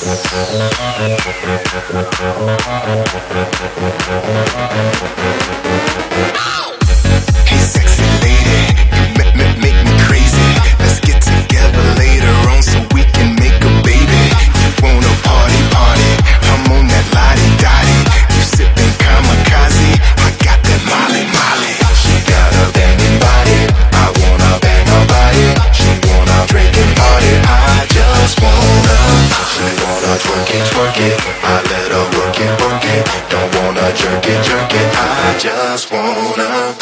Hey sexy lady, you make me crazy. Let's get together later on so we can make a baby. You wanna party, party, I'm on that lottie-dottie. You sipping kamikaze, I got that Molly, Molly. She got a banging body, I wanna bang her body. She wanna drink and party, I just wanna. She wanna twerk it, twerk it, I let her work it, work it. Don't wanna jerk it, jerk it, I just wanna.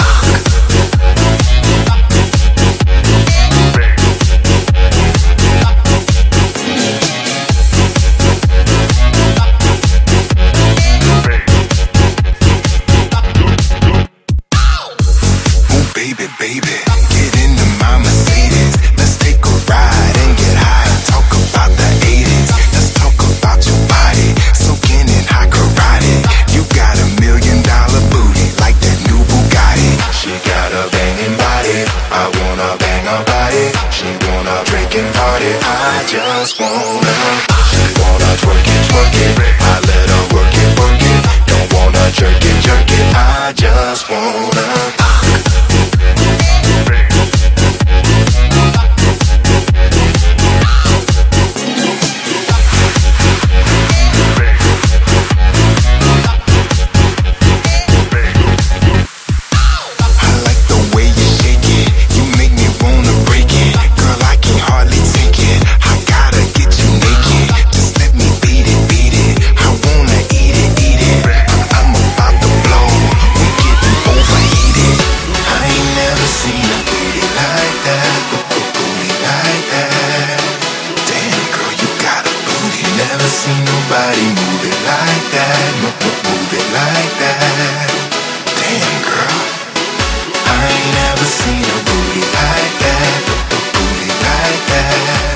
Baby, baby, get into my Mercedes. Let's take a ride and get high. Talk about the 80s. Let's talk about your body. Soaking in hot karate. You got $1 million booty like that new Bugatti. She got a banging body. I wanna bang her body. She wanna drink and party. I just wanna. She wanna twerk it, twerk it. I let her work it, work it. Don't wanna jerk it, jerk it. I just wanna. Never seen nobody move it like that, move it like that. Damn girl, I ain't never seen a booty like that, booty like that.